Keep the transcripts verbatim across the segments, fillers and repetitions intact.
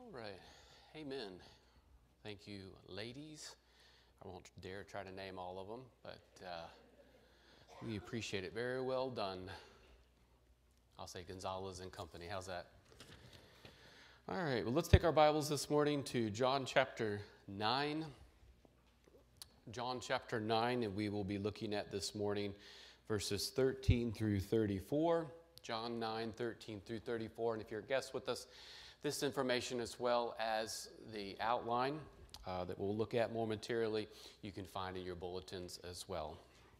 All right. Amen. Thank you, ladies. I won't dare try to name all of them, but uh, we appreciate it. Very well done. I'll say Gonzalez and Company. How's that? All right. Well, let's take our Bibles this morning to John chapter nine. John chapter nine, and we will be looking at this morning verses thirteen through thirty-four. John nine, thirteen through thirty-four. And if you're a guest with us, this information as well as the outline uh, that we'll look at more materially, you can find in your bulletins as well.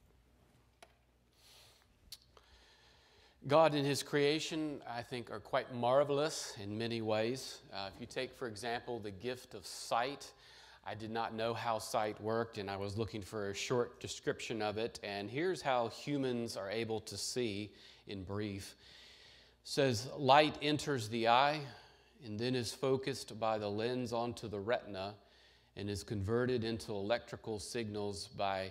God in his creation, I think, are quite marvelous in many ways. Uh, if you take, for example, the gift of sight, I did not know how sight worked, and I was looking for a short description of it. And here's how humans are able to see in brief. It says, light enters the eye and then is focused by the lens onto the retina and is converted into electrical signals by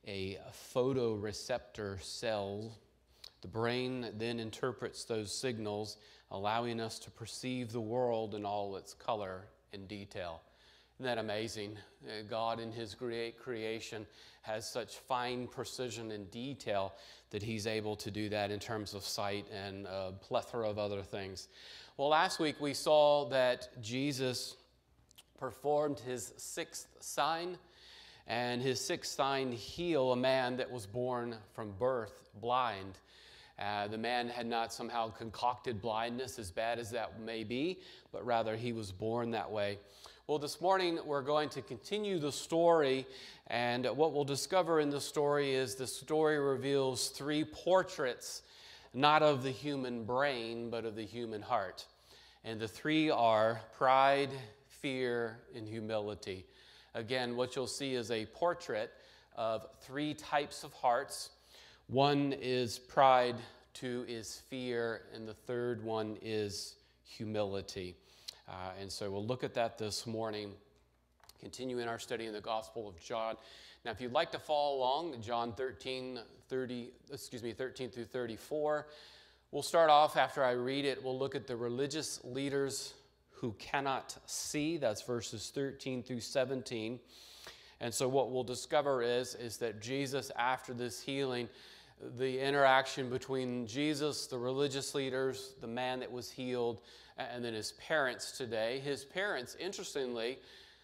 a photoreceptor cell. The brain then interprets those signals, allowing us to perceive the world in all its color and detail. Isn't that amazing? God in his great creation has such fine precision and detail that he's able to do that in terms of sight and a plethora of other things. Well, last week we saw that Jesus performed his sixth sign, and his sixth sign healed a man that was born from birth blind. Uh, the man had not somehow concocted blindness, as bad as that may be, but rather he was born that way. Well, this morning we're going to continue the story, and what we'll discover in the story is the story reveals three portraits, not of the human brain, but of the human heart. And the three are pride, fear, and humility. Again, what you'll see is a portrait of three types of hearts. One is pride, two is fear, and the third one is humility. Uh, and so we'll look at that this morning, continuing our study in the Gospel of John. Now, if you'd like to follow along, John thirteen, thirty, excuse me, thirteen through thirty-four, we'll start off after I read it. We'll look at the religious leaders who cannot see. That's verses thirteen through seventeen. And so what we'll discover is, is that Jesus, after this healing, the interaction between Jesus, the religious leaders, the man that was healed, and then his parents today. His parents, interestingly,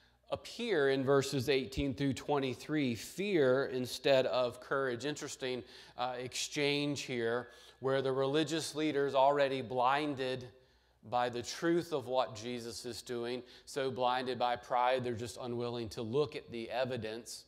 appear in verses eighteen through twenty-three, fear instead of courage. Interesting uh, exchange here, where the religious leaders, already blinded by the truth of what Jesus is doing, so blinded by pride, they're just unwilling to look at the evidence.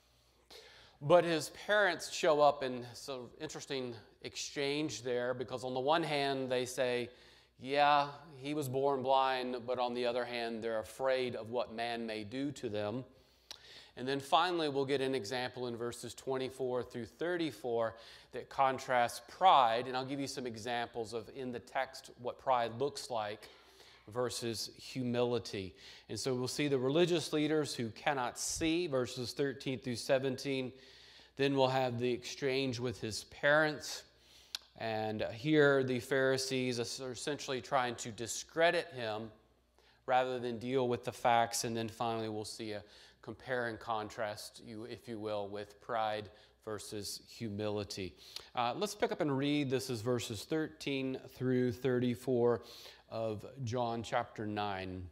But his parents show up in some interesting exchange there, because on the one hand, they say, yeah, he was born blind, but on the other hand, they're afraid of what man may do to them. And then finally, we'll get an example in verses twenty-four through thirty-four that contrasts pride, and I'll give you some examples of, in the text, what pride looks like versus humility. And so we'll see the religious leaders who cannot see, verses thirteen through seventeen. Then we'll have the exchange with his parents. And here the Pharisees are essentially trying to discredit him rather than deal with the facts. And then finally we'll see a compare and contrast, you, if you will, with pride versus humility. Uh, let's pick up and read. This is verses thirteen through thirty-four of John chapter nine.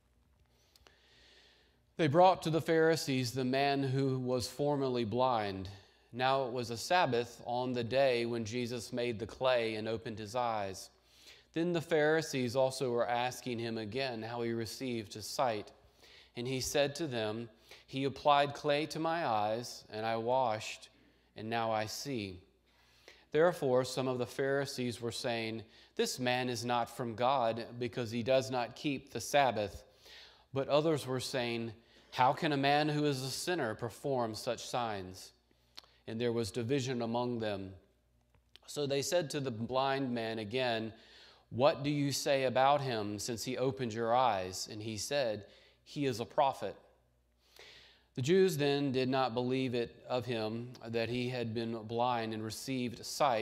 They brought to the Pharisees the man who was formerly blind. Now it was a Sabbath on the day when Jesus made the clay and opened his eyes. Then the Pharisees also were asking him again how he received his sight. And he said to them, he applied clay to my eyes, and I washed, and now I see. Therefore, some of the Pharisees were saying, this man is not from God, because he does not keep the Sabbath. But others were saying, how can a man who is a sinner perform such signs? And there was division among them. So they said to the blind man again, what do you say about him, since he opened your eyes? And he said, he is a prophet. The Jews then did not believe it of him that he had been blind and received sight,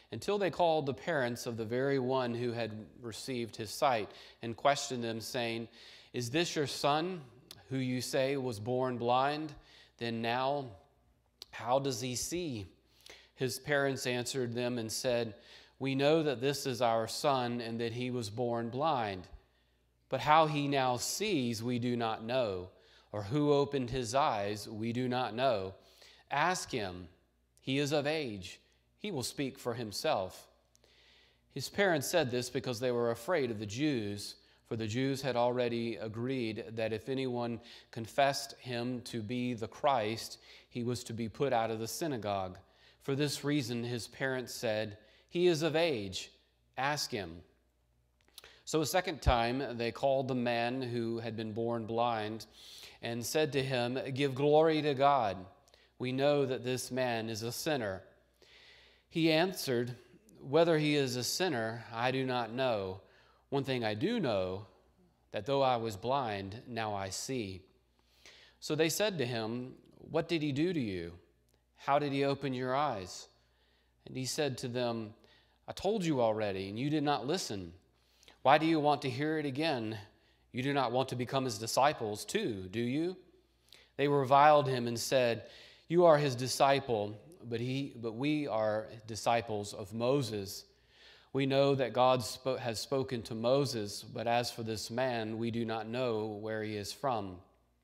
until they called the parents of the very one who had received his sight and questioned them, saying, "Is this your son, who you say was born blind? Then now, how does he see?" His parents answered them and said, "We know that this is our son and that he was born blind. But how he now sees, we do not know, or who opened his eyes, we do not know. Ask him. He is of age. He will speak for himself." His parents said this because they were afraid of the Jews, for the Jews had already agreed that if anyone confessed him to be the Christ, he was to be put out of the synagogue. For this reason, his parents said, "He is of age. Ask him." So a second time they called the man who had been born blind and said to him, "Give glory to God. We know that this man is a sinner." He answered, "Whether he is a sinner, I do not know. One thing I do know, that though I was blind, now I see." So they said to him, "What did he do to you? How did he open your eyes?" And he said to them, "I told you already, and you did not listen. Why do you want to hear it again? You do not want to become his disciples too, do you?" They reviled him and said, "You are his disciple, but he, but we are disciples of Moses. We know that God spo- has spoken to Moses, but as for this man, we do not know where he is from."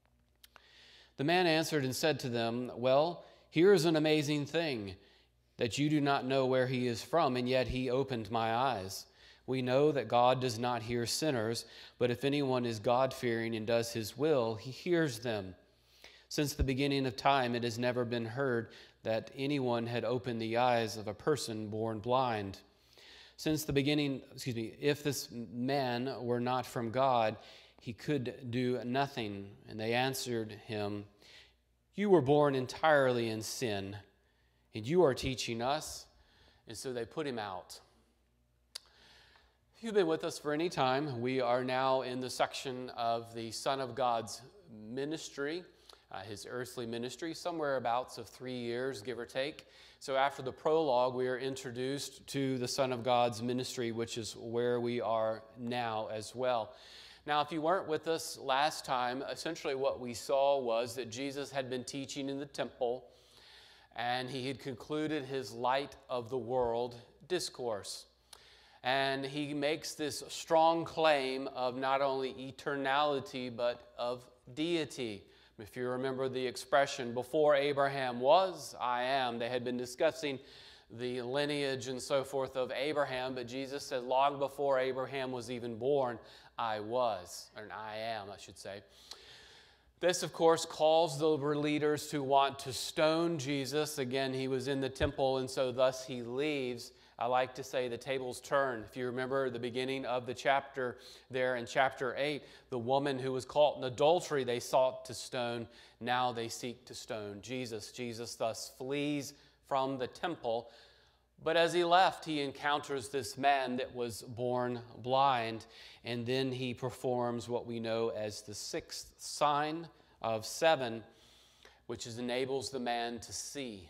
The man answered and said to them, "Well, here is an amazing thing, that you do not know where he is from, and yet he opened my eyes. We know that God does not hear sinners, but if anyone is God-fearing and does his will, he hears them. Since the beginning of time, it has never been heard that anyone had opened the eyes of a person born blind. Since the beginning, excuse me, if this man were not from God, he could do nothing." And they answered him, "You were born entirely in sin, and you are teaching us." And so they put him out. If you've been with us for any time, we are now in the section of the Son of God's ministry, uh, his earthly ministry, somewhere abouts of three years, give or take. So after the prologue, we are introduced to the Son of God's ministry, which is where we are now as well. Now, if you weren't with us last time, essentially what we saw was that Jesus had been teaching in the temple, and he had concluded his light of the world discourse. And he makes this strong claim of not only eternality, but of deity. If you remember the expression, "Before Abraham was, I am." They had been discussing the lineage and so forth of Abraham, but Jesus said, long before Abraham was even born, I was, or I am, I should say. This, of course, calls the leaders to want to stone Jesus. Again, he was in the temple, and so thus he leaves. I like to say the tables turn. If you remember the beginning of the chapter there in chapter eight, the woman who was caught in adultery they sought to stone. Now they seek to stone Jesus. Jesus thus flees from the temple. But as he left, he encounters this man that was born blind, and then he performs what we know as the sixth sign of seven, which is enables the man to see.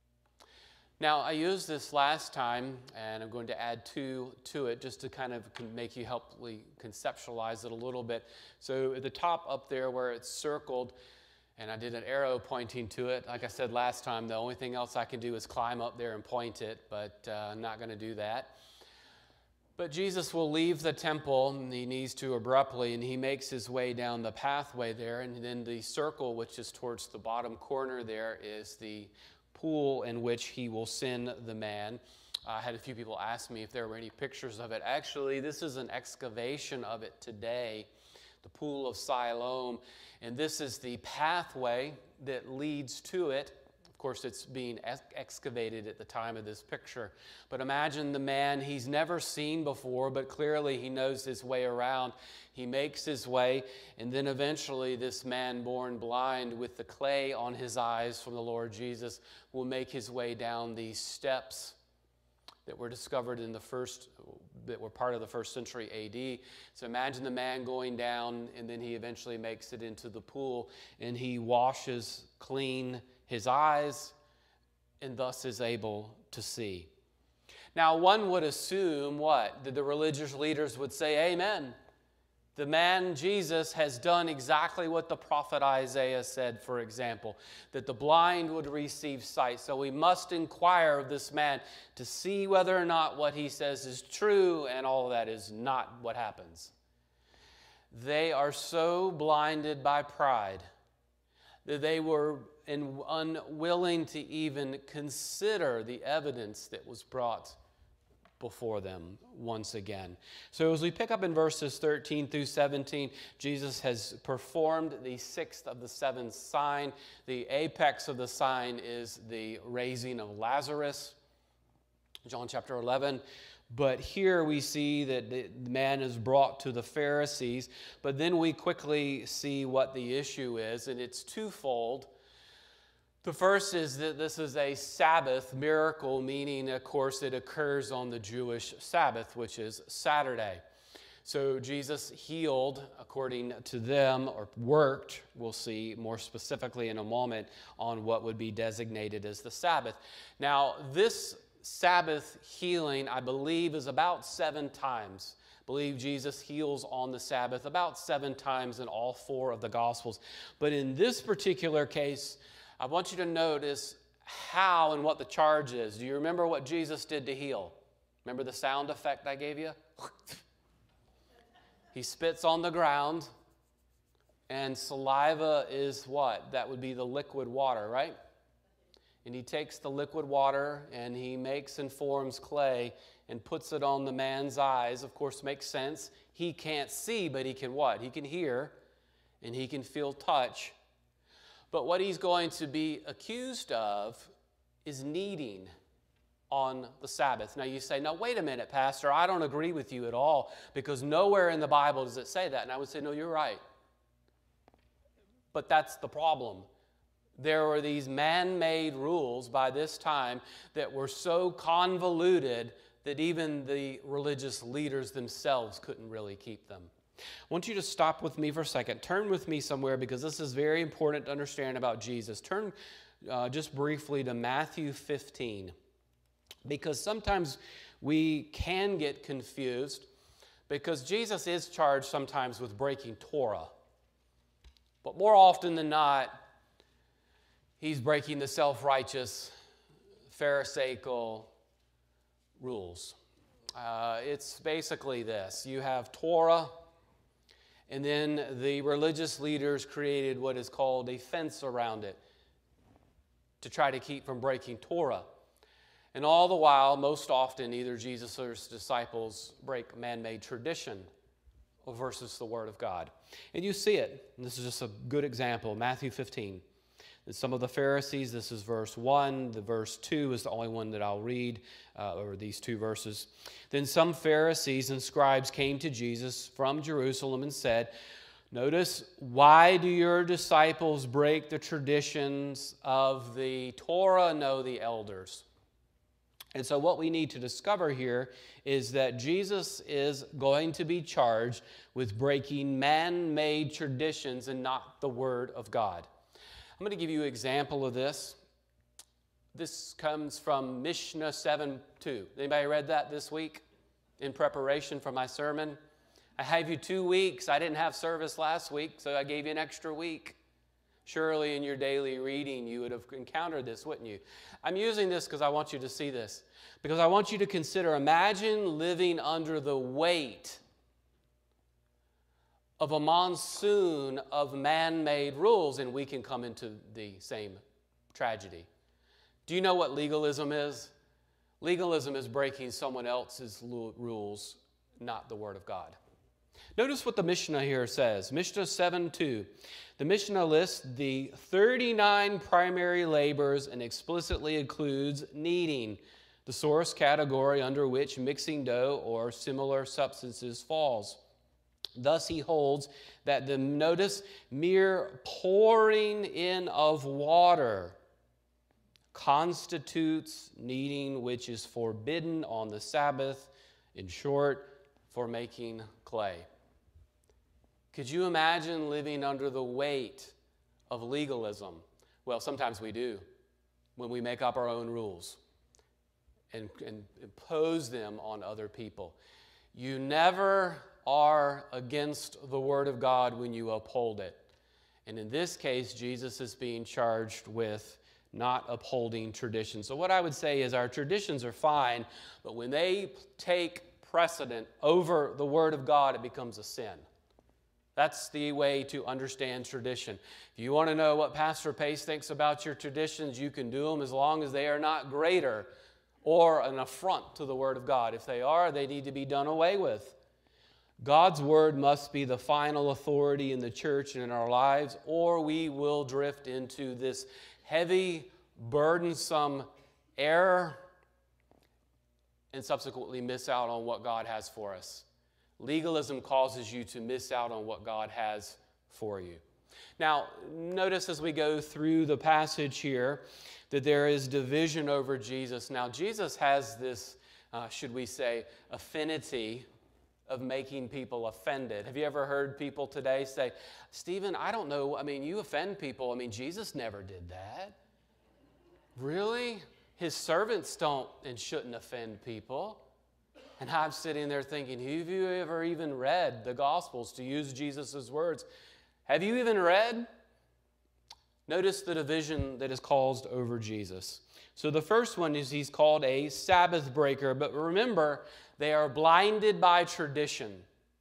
Now, I used this last time, and I'm going to add two to it just to kind of make you helpfully conceptualize it a little bit. So at the top up there where it's circled, and I did an arrow pointing to it. Like I said last time, the only thing else I can do is climb up there and point it, but uh, I'm not going to do that. But Jesus will leave the temple, and he needs to abruptly, and he makes his way down the pathway there, and then the circle, which is towards the bottom corner there, is the pool in which he will send the man. I had a few people ask me if there were any pictures of it. Actually, this is an excavation of it today, the Pool of Siloam, and this is the pathway that leads to it. Of course, it's being ex- excavated at the time of this picture. But imagine the man he's never seen before, but clearly he knows his way around. He makes his way, and then eventually this man born blind with the clay on his eyes from the Lord Jesus will make his way down these steps that were discovered in the first, that were part of the first century A D. So imagine the man going down, and then he eventually makes it into the pool, and he washes clean his eyes, and thus is able to see. Now, one would assume what? That the religious leaders would say, amen. The man Jesus has done exactly what the prophet Isaiah said, for example, that the blind would receive sight. So we must inquire of this man to see whether or not what he says is true, and all of that is not what happens. They are so blinded by pride that they were unwilling to even consider the evidence that was brought before them once again. So as we pick up in verses thirteen through seventeen, Jesus has performed the sixth of the seven sign. The apex of the sign is the raising of Lazarus, John chapter eleven. But here we see that the man is brought to the Pharisees, but then we quickly see what the issue is, and it's twofold. The first is that this is a Sabbath miracle, meaning, of course, it occurs on the Jewish Sabbath, which is Saturday. So Jesus healed, according to them, or worked, we'll see more specifically in a moment, on what would be designated as the Sabbath. Now, this Sabbath healing, I believe, is about seven times. I believe Jesus heals on the Sabbath about seven times in all four of the Gospels. But in this particular case, I want you to notice how and what the charge is. Do you remember what Jesus did to heal? Remember the sound effect I gave you? He spits on the ground, and saliva is what? That would be the liquid water, right? And he takes the liquid water and he makes and forms clay and puts it on the man's eyes. Of course, makes sense. He can't see, but he can what? He can hear and he can feel touch. But what he's going to be accused of is kneading on the Sabbath. Now you say, no, wait a minute, Pastor, I don't agree with you at all, because nowhere in the Bible does it say that. And I would say, no, you're right. But that's the problem. There were these man-made rules by this time that were so convoluted that even the religious leaders themselves couldn't really keep them. I want you to stop with me for a second. Turn with me somewhere, because this is very important to understand about Jesus. Turn uh, just briefly to Matthew fifteen, because sometimes we can get confused, because Jesus is charged sometimes with breaking Torah. But more often than not, he's breaking the self-righteous, Pharisaical rules. Uh, it's basically this. You have Torah, and then the religious leaders created what is called a fence around it to try to keep from breaking Torah. And all the while, most often, either Jesus or his disciples break man-made tradition versus the Word of God. And you see it. And this is just a good example. Matthew fifteen. And some of the Pharisees, this is verse one. The verse two is the only one that I'll read, uh, or these two verses. Then some Pharisees and scribes came to Jesus from Jerusalem and said, notice, why do your disciples break the traditions of the Torah? No, the elders. And so what we need to discover here is that Jesus is going to be charged with breaking man-made traditions and not the Word of God. I'm going to give you an example of this. This comes from Mishnah seven two. Anybody read that this week in preparation for my sermon? I have you two weeks. I didn't have service last week, so I gave you an extra week. Surely in your daily reading you would have encountered this, wouldn't you? I'm using this because I want you to see this. Because I want you to consider, imagine living under the weight of a monsoon of man-made rules, and we can come into the same tragedy. Do you know what legalism is? Legalism is breaking someone else's rules, not the Word of God. Notice what the Mishnah here says. Mishnah seven two. The Mishnah lists the thirty-nine primary labors and explicitly includes kneading, the source category under which mixing dough or similar substances falls. Thus he holds that the, notice, mere pouring in of water constitutes kneading, which is forbidden on the Sabbath, in short, for making clay. Could you imagine living under the weight of legalism? Well, sometimes we do, when we make up our own rules. and, and impose them on other people. You never are against the Word of God when you uphold it. And in this case, Jesus is being charged with not upholding tradition. So what I would say is our traditions are fine, but when they take precedent over the Word of God, it becomes a sin. That's the way to understand tradition. If you want to know what Pastor Pace thinks about your traditions, you can do them as long as they are not greater or an affront to the Word of God. If they are, they need to be done away with. God's Word must be the final authority in the church and in our lives, or we will drift into this heavy, burdensome error and subsequently miss out on what God has for us. Legalism causes you to miss out on what God has for you. Now, notice as we go through the passage here that there is division over Jesus. Now, Jesus has this, uh, should we say, affinity of making people offended. Have you ever heard people today say, Stephen, I don't know, I mean, you offend people. I mean, Jesus never did that. Really? His servants don't and shouldn't offend people. And I'm sitting there thinking, have you ever even read the Gospels, to use Jesus' words? Have you even read? Notice the division that is caused over Jesus. So the first one is he's called a Sabbath breaker. But remember, they are blinded by tradition.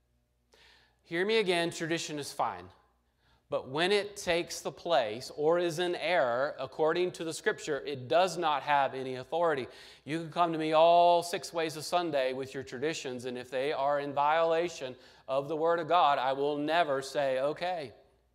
Hear me again, tradition is fine. But when it takes the place or is in error, according to the Scripture, it does not have any authority. You can come to me all six ways of Sunday with your traditions, and if they are in violation of the Word of God, I will never say, okay.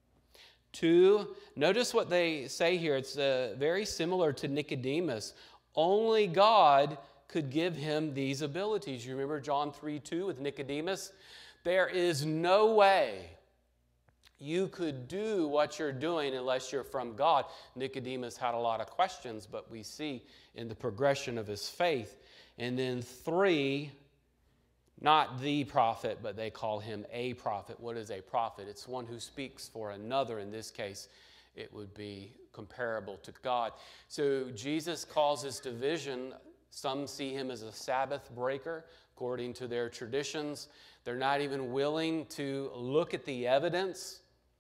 Two, notice what they say here. It's uh, very similar to Nicodemus. Only God could give him these abilities. You remember John three two with Nicodemus? There is no way you could do what you're doing unless you're from God. Nicodemus had a lot of questions, but we see in the progression of his faith. And then three, not the prophet, but they call him a prophet. What is a prophet? It's one who speaks for another. In this case, it would be comparable to God. So Jesus causes division. Some see him as a Sabbath breaker, according to their traditions. They're not even willing to look at the evidence.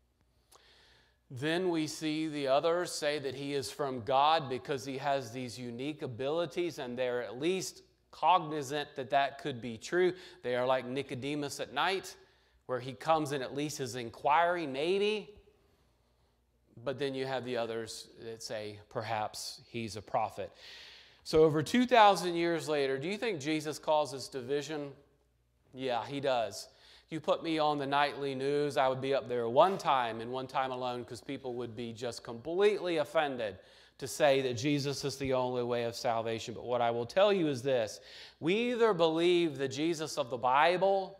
Then we see the others say that he is from God because he has these unique abilities, and they're at least cognizant that that could be true. They are like Nicodemus at night, where he comes and at least is inquiring, maybe. But then you have the others that say perhaps he's a prophet. So over two thousand years later, do you think Jesus causes division? Yeah, he does. You put me on the nightly news, I would be up there one time and one time alone, because people would be just completely offended to say that Jesus is the only way of salvation. But what I will tell you is this: we either believe the Jesus of the Bible,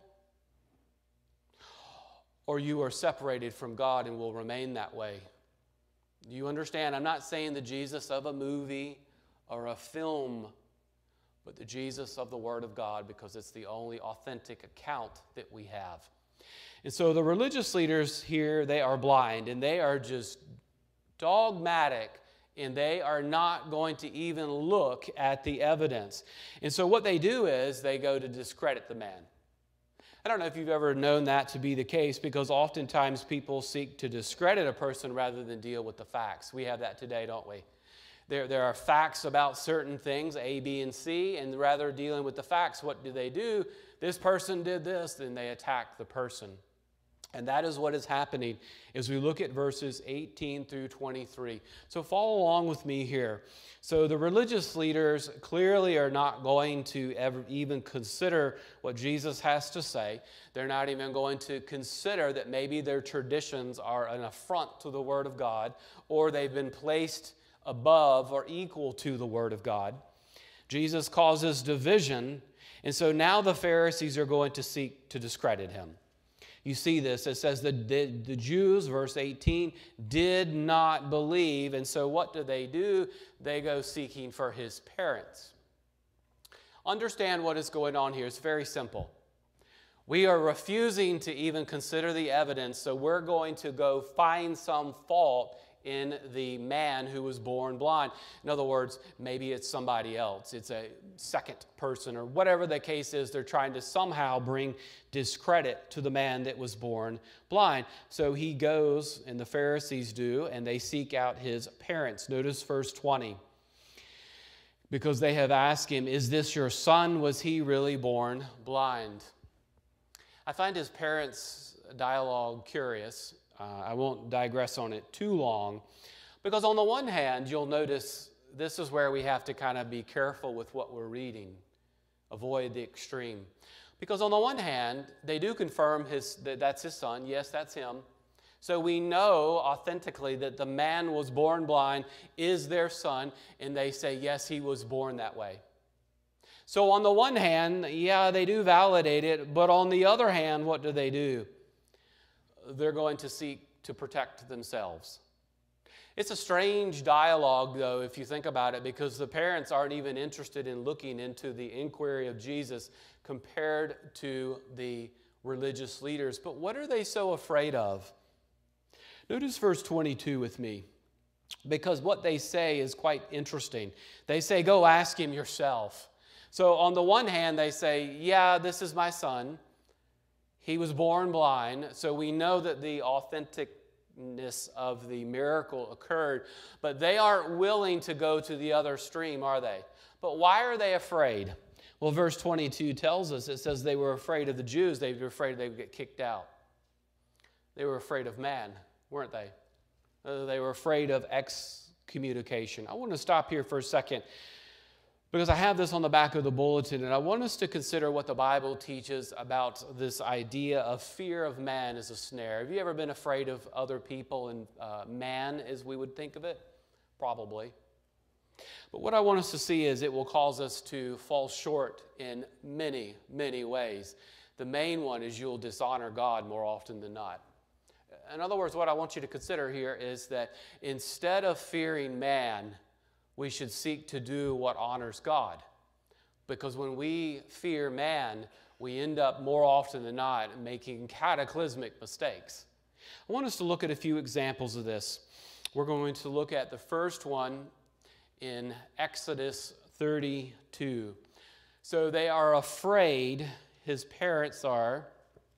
or you are separated from God and will remain that way. Do you understand? I'm not saying the Jesus of a movie or a film, but the Jesus of the Word of God, because it's the only authentic account that we have. And so the religious leaders here, they are blind, and they are just dogmatic, and they are not going to even look at the evidence. And so what they do is they go to discredit the man. I don't know if you've ever known that to be the case, because oftentimes people seek to discredit a person rather than deal with the facts. We have that today, don't we? There, there are facts about certain things, A, B, and C, and rather dealing with the facts, what do they do? This person did this, then they attack the person. And that is what is happening as we look at verses eighteen through twenty-three. So follow along with me here. So the religious leaders clearly are not going to ever even consider what Jesus has to say. They're not even going to consider that maybe their traditions are an affront to the Word of God, or they've been placed above or equal to the Word of God. Jesus causes division, and so now the Pharisees are going to seek to discredit him. You see this. It says that the, the Jews, verse eighteen, did not believe, and so what do they do? They go seeking for his parents. Understand what is going on here. It's very simple. We are refusing to even consider the evidence, so we're going to go find some fault in the man who was born blind. In other words, maybe it's somebody else. It's a second person or whatever the case is. They're trying to somehow bring discredit to the man that was born blind. So he goes, and the Pharisees do, and they seek out his parents. Notice verse twenty. Because they have asked him, "Is this your son? Was he really born blind?" I find his parents' dialogue curious. Uh, I won't digress on it too long, because on the one hand, you'll notice this is where we have to kind of be careful with what we're reading, avoid the extreme. Because on the one hand, they do confirm his, that that's his son. Yes, that's him. So we know authentically that the man was born blind is their son, and they say, yes, he was born that way. So on the one hand, yeah, they do validate it, but on the other hand, what do they do? They're going to seek to protect themselves. It's a strange dialogue, though, if you think about it, because the parents aren't even interested in looking into the inquiry of Jesus compared to the religious leaders. But what are they so afraid of? Notice verse twenty-two with me, because what they say is quite interesting. They say, "Go ask him yourself." So on the one hand, they say, yeah, this is my son. He was born blind, so we know that the authenticness of the miracle occurred, but they aren't willing to go to the other stream, are they? But why are they afraid? Well, verse twenty-two tells us, it says they were afraid of the Jews. They were afraid they would get kicked out. They were afraid of man, weren't they? Uh, they were afraid of excommunication. I want to stop here for a second, because I have this on the back of the bulletin, and I want us to consider what the Bible teaches about this idea of fear of man as a snare. Have you ever been afraid of other people and uh, man as we would think of it? Probably. But what I want us to see is it will cause us to fall short in many, many ways. The main one is you'll dishonor God more often than not. In other words, what I want you to consider here is that instead of fearing man, we should seek to do what honors God. Because when we fear man, we end up more often than not making cataclysmic mistakes. I want us to look at a few examples of this. We're going to look at the first one in Exodus thirty-two. So they are afraid, his parents are.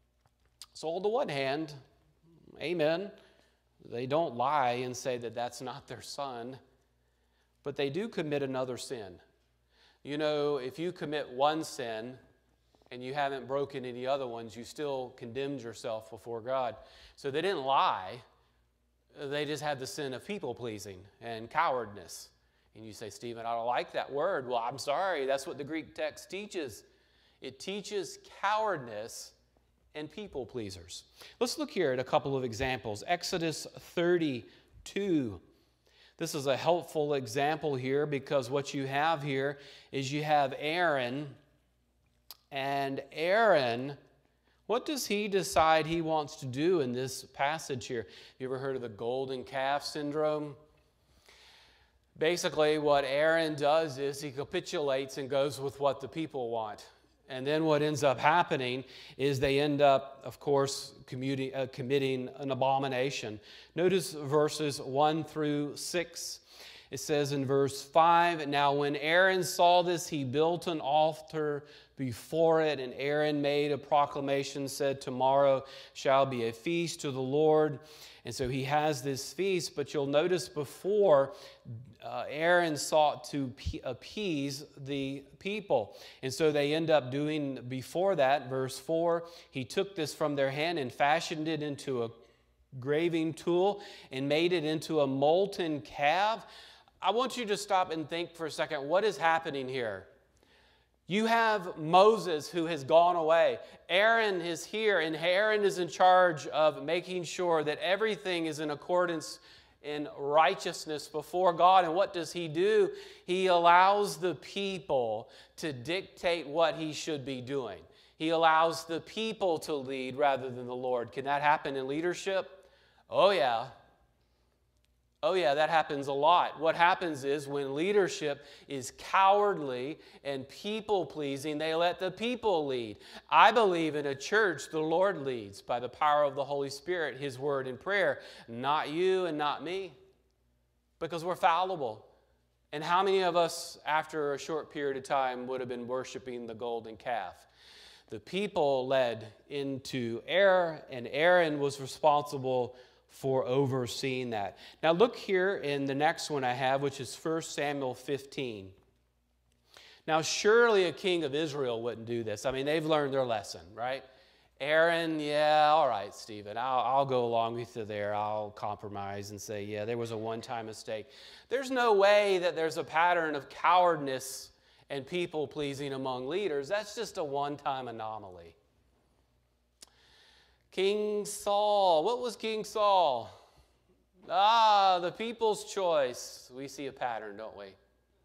So on the one hand, amen, they don't lie and say that that's not their son. But they do commit another sin. You know, if you commit one sin and you haven't broken any other ones, you still condemned yourself before God. So they didn't lie. They just had the sin of people-pleasing and cowardness. And you say, Stephen, I don't like that word. Well, I'm sorry. That's what the Greek text teaches. It teaches cowardness and people-pleasers. Let's look here at a couple of examples. Exodus thirty-two. This is a helpful example here, because what you have here is you have Aaron, and Aaron, what does he decide he wants to do in this passage here? You ever heard of the golden calf syndrome? Basically, what Aaron does is he capitulates and goes with what the people want. And then what ends up happening is they end up, of course, commuting, uh, committing an abomination. Notice verses one through six. It says in verse five, "Now when Aaron saw this, he built an altar before it, and Aaron made a proclamation, said, 'Tomorrow shall be a feast to the Lord.'" And so he has this feast, but you'll notice before, uh, Aaron sought to appease the people. And so they end up doing before that, verse four, "He took this from their hand and fashioned it into a graving tool and made it into a molten calf." I want you to stop and think for a second, what is happening here? You have Moses who has gone away. Aaron is here, and Aaron is in charge of making sure that everything is in accordance in righteousness before God. And what does he do? He allows the people to dictate what he should be doing. He allows the people to lead rather than the Lord. Can that happen in leadership? Oh, yeah. Oh yeah, that happens a lot. What happens is when leadership is cowardly and people-pleasing, they let the people lead. I believe in a church the Lord leads by the power of the Holy Spirit, His Word and prayer, not you and not me. because we're fallible. And how many of us, after a short period of time, would have been worshiping the golden calf? The people led into error, and Aaron was responsible for overseeing that. Now look here in the next one I have, which is First Samuel fifteen. Now surely a king of Israel wouldn't do this. I mean, they've learned their lesson, right? Aaron, yeah, all right, Stephen, I'll, I'll go along with you there. I'll compromise and say, yeah, there was a one-time mistake. There's no way that there's a pattern of cowardness and people-pleasing among leaders. That's just a one-time anomaly. King Saul, what was King Saul? Ah, the people's choice. We see a pattern, don't we?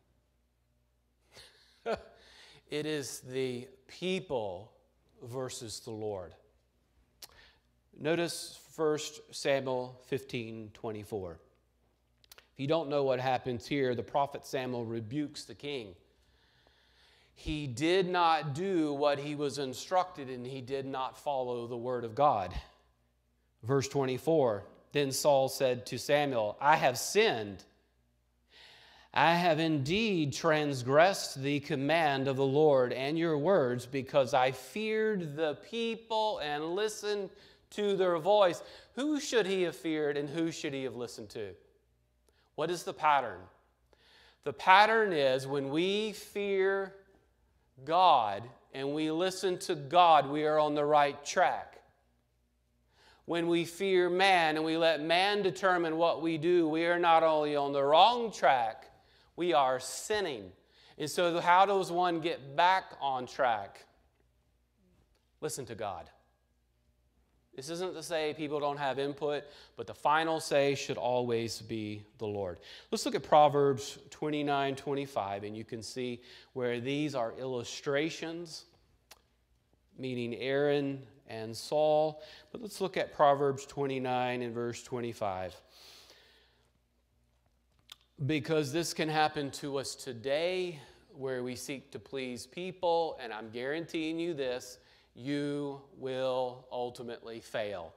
It is the people versus the Lord. Notice First Samuel fifteen twenty-four. If you don't know what happens here, the prophet Samuel rebukes the king. He did not do what he was instructed, and he did not follow the word of God. Verse twenty-four, then Saul said to Samuel, I have sinned. I have indeed transgressed the command of the Lord and your words, because I feared the people and listened to their voice. Who should he have feared and who should he have listened to? What is the pattern? The pattern is when we fear God and we listen to God, we are on the right track. When we fear man and we let man determine what we do, we are not only on the wrong track, we are sinning. And so how does one get back on track? Listen to God. This isn't to say people don't have input, but the final say should always be the Lord. Let's look at Proverbs twenty-nine twenty-five, and you can see where these are illustrations, meaning Aaron and Saul. But let's look at Proverbs twenty-nine and verse twenty-five. Because this can happen to us today, where we seek to please people, and I'm guaranteeing you this, you will ultimately fail.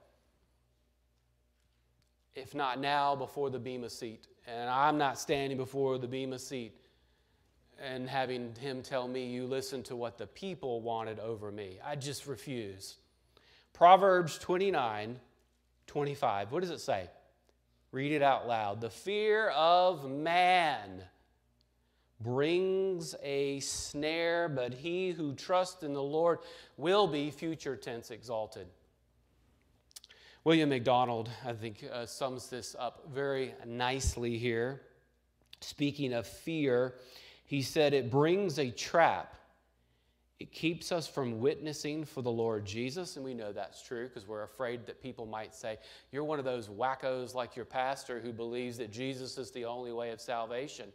If not now, before the bema seat. And I'm not standing before the bema seat and having him tell me, you listen to what the people wanted over me. I just refuse. Proverbs twenty-nine twenty-five, what does it say? Read it out loud. The fear of man brings a snare, but he who trusts in the Lord will be, future tense, exalted. William MacDonald, I think, uh, sums this up very nicely here. Speaking of fear, he said, it brings a trap. It keeps us from witnessing for the Lord Jesus, and we know that's true because we're afraid that people might say, you're one of those wackos like your pastor who believes that Jesus is the only way of salvation.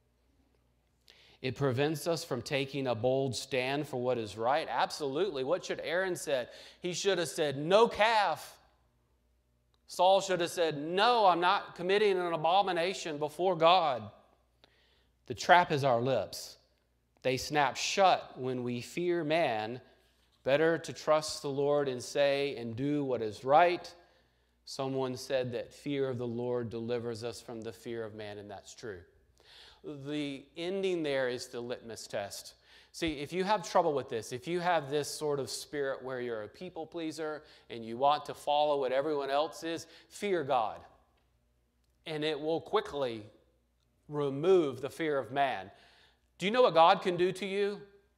It prevents us from taking a bold stand for what is right. Absolutely. What should Aaron said? He should have said, no calf. Saul should have said, no, I'm not committing an abomination before God. The trap is our lips. They snap shut when we fear man. Better to trust the Lord and say and do what is right. Someone said that fear of the Lord delivers us from the fear of man, and that's true. The ending there is the litmus test. See, if you have trouble with this, if you have this sort of spirit where you're a people pleaser and you want to follow what everyone else is, fear God. And it will quickly remove the fear of man. Do you know what God can do to you?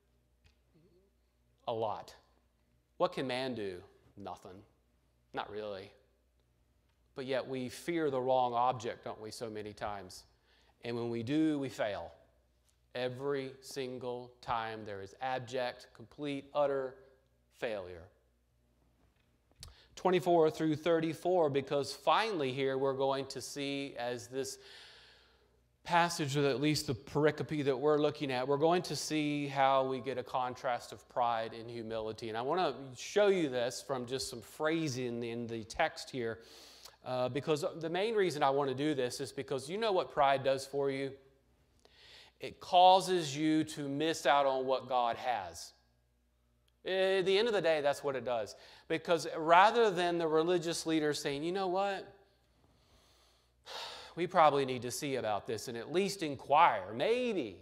A lot. What can man do? Nothing. Not really. But yet we fear the wrong object, don't we, so many times? And when we do, we fail. Every single time there is abject, complete, utter failure. twenty-four through thirty-four, because finally here we're going to see, as this passage, or at least the pericope that we're looking at, we're going to see how we get a contrast of pride and humility. And I want to show you this from just some phrasing in the text here, uh, because the main reason I want to do this is because you know what pride does for you? It causes you to miss out on what God has. At the end of the day, that's what it does. Because rather than the religious leader saying, you know what? we probably need to see about this and at least inquire. Maybe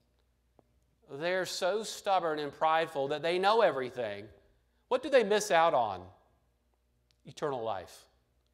they're so stubborn and prideful that they know everything. What do they miss out on? Eternal life.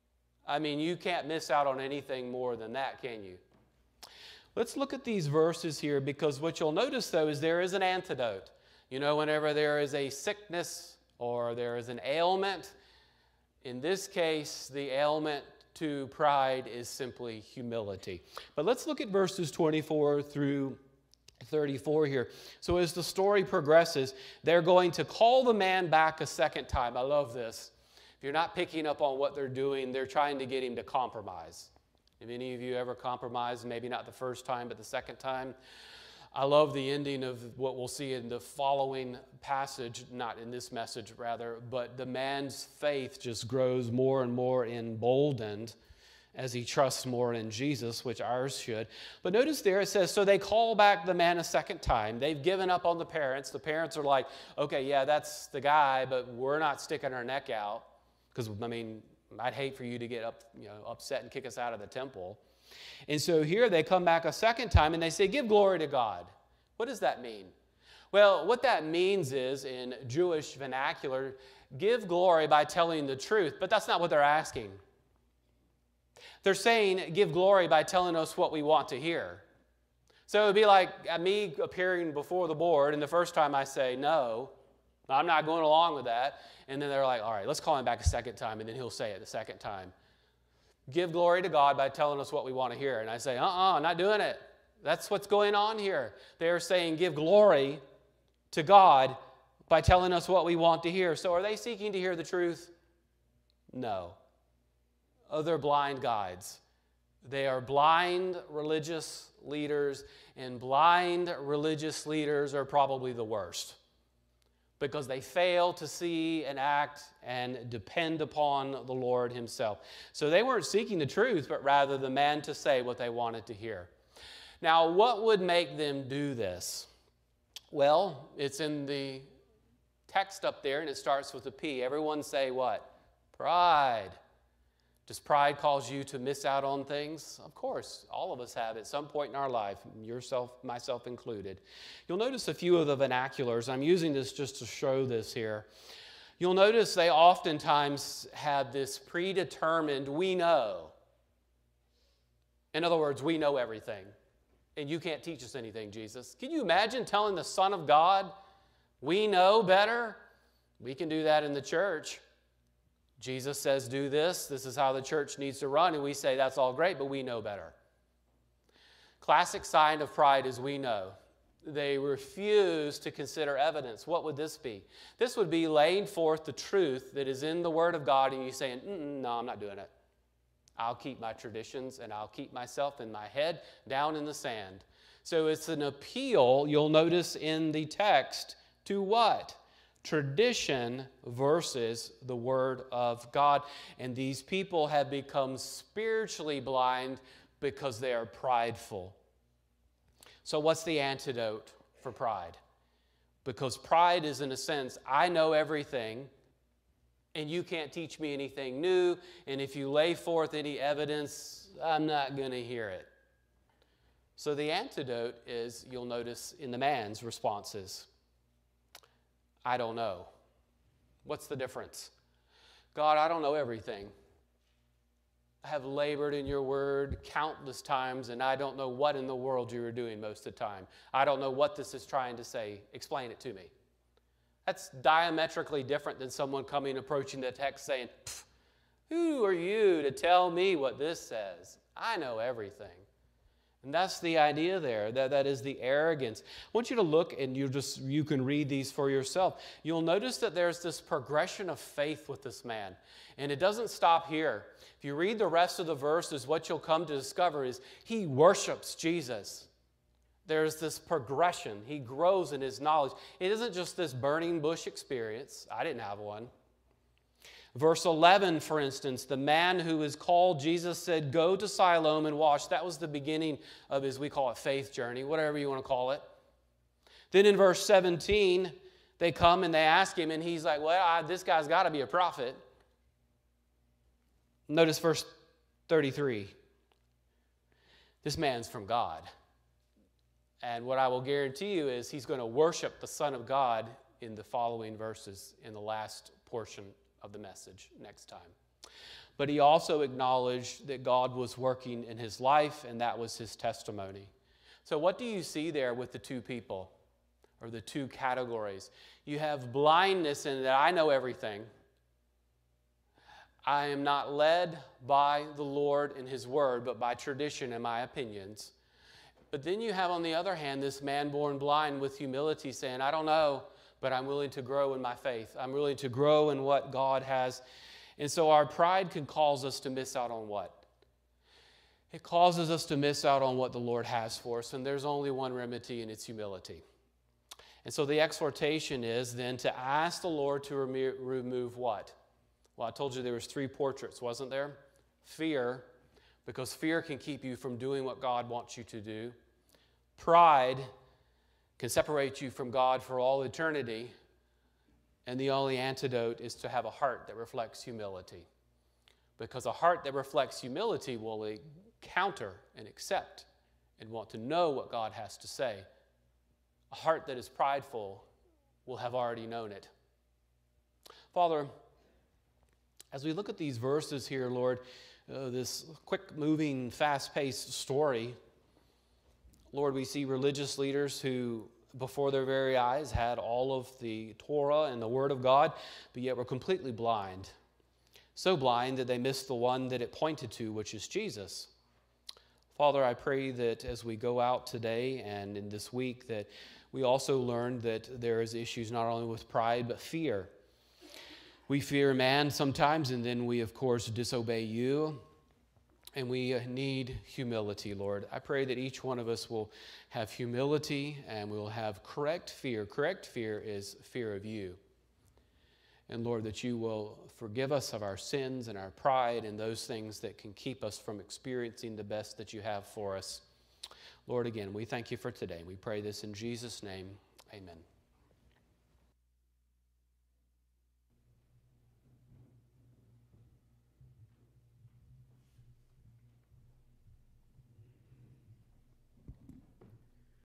I mean, you can't miss out on anything more than that, can you? Let's look at these verses here, because what you'll notice, though, is there is an antidote. You know, whenever there is a sickness or there is an ailment, in this case, the ailment to pride is simply humility. But let's look at verses twenty-four through thirty-four here. So as the story progresses, they're going to call the man back a second time. I love this. If you're not picking up on what they're doing, they're trying to get him to compromise. Have any of you ever compromised? Maybe not the first time, but the second time? I love the ending of what we'll see in the following passage, not in this message rather, but the man's faith just grows more and more emboldened as he trusts more in Jesus, which ours should. But notice there it says, so they call back the man a second time. They've given up on the parents. The parents are like, okay, yeah, that's the guy, but we're not sticking our neck out. Because, I mean, I'd hate for you to get up, you know, upset and kick us out of the temple. And so here they come back a second time and they say, give glory to God. What does that mean? Well, what that means is, in Jewish vernacular, give glory by telling the truth. But that's not what they're asking. They're saying, give glory by telling us what we want to hear. So it would be like me appearing before the board, and the first time I say, no, I'm not going along with that. And then they're like, all right, let's call him back a second time, and then he'll say it the second time. Give glory to God by telling us what we want to hear. And I say, uh-uh, I'm not doing it. That's what's going on here. They're saying give glory to God by telling us what we want to hear. So are they seeking to hear the truth? No. Oh, they're blind guides. They are blind religious leaders, and blind religious leaders are probably the worst, because they fail to see and act and depend upon the Lord himself. So they weren't seeking the truth, but rather the man to say what they wanted to hear. Now, what would make them do this? Well, it's in the text up there, and it starts with a P. Everyone say what? Pride. Does pride cause you to miss out on things? Of course, all of us have at some point in our life, yourself, myself included. You'll notice a few of the vernaculars. I'm using this just to show this here. You'll notice they oftentimes have this predetermined, we know. In other words, we know everything, and you can't teach us anything, Jesus. Can you imagine telling the Son of God, we know better? We can do that in the church. Jesus says, do this. This is how the church needs to run. And we say, that's all great, but we know better. Classic sign of pride is we know. They refuse to consider evidence. What would this be? This would be laying forth the truth that is in the Word of God, and you saying, Mm-mm, no, I'm not doing it. I'll keep my traditions, and I'll keep myself in my head down in the sand. So it's an appeal, you'll notice in the text, to what? Tradition versus the Word of God. And these people have become spiritually blind because they are prideful. So what's the antidote for pride? Because pride is, in a sense, I know everything, and you can't teach me anything new, and if you lay forth any evidence, I'm not going to hear it. So the antidote is, you'll notice in the man's responses, I don't know. What's the difference? God, I don't know everything. I have labored in your word countless times, and I don't know what in the world you are doing most of the time. I don't know what this is trying to say. Explain it to me. That's diametrically different than someone coming, approaching the text saying, who are you to tell me what this says? I know everything. And that's the idea there. That, that is the arrogance. I want you to look, and you just you can read these for yourself. You'll notice that there's this progression of faith with this man. And it doesn't stop here. If you read the rest of the verses, what you'll come to discover is he worships Jesus. There's this progression. He grows in his knowledge. It isn't just this burning bush experience. I didn't have one. Verse eleven, for instance, the man who is called, Jesus said, go to Siloam and wash. That was the beginning of his, we call it, faith journey, whatever you want to call it. Then in verse seventeen, they come and they ask him, and he's like, well, I, this guy's got to be a prophet. Notice verse thirty-three. this man's from God. And what I will guarantee you is he's going to worship the Son of God in the following verses in the last portion of the message next time. But he also acknowledged that God was working in his life, and that was his testimony. So what do you see there with the two people, or the two categories? You have blindness in that I know everything. I am not led by the Lord and his word, but by tradition and my opinions. But then you have, on the other hand, this man born blind with humility saying, I don't know, but I'm willing to grow in my faith. I'm willing to grow in what God has. And so our pride can cause us to miss out on what? It causes us to miss out on what the Lord has for us. And there's only one remedy, and it's humility. And so the exhortation is then to ask the Lord to remo- remove what? Well, I told you there was three portraits, wasn't there? Fear, because fear can keep you from doing what God wants you to do. Pride can separate you from God for all eternity. And the only antidote is to have a heart that reflects humility. Because a heart that reflects humility will encounter and accept and want to know what God has to say. A heart that is prideful will have already known it. Father, as we look at these verses here, Lord, uh, this quick-moving, fast-paced story, Lord, we see religious leaders who, before their very eyes, had all of the Torah and the Word of God, but yet were completely blind. So blind that they missed the one that it pointed to, which is Jesus. Father, I pray that as we go out today and in this week, that we also learn that there is issues not only with pride, but fear. We fear man sometimes, and then we, of course, disobey you. And we need humility, Lord. I pray that each one of us will have humility and we will have correct fear. Correct fear is fear of you. And Lord, that you will forgive us of our sins and our pride and those things that can keep us from experiencing the best that you have for us. Lord, again, we thank you for today. We pray this in Jesus' name. Amen.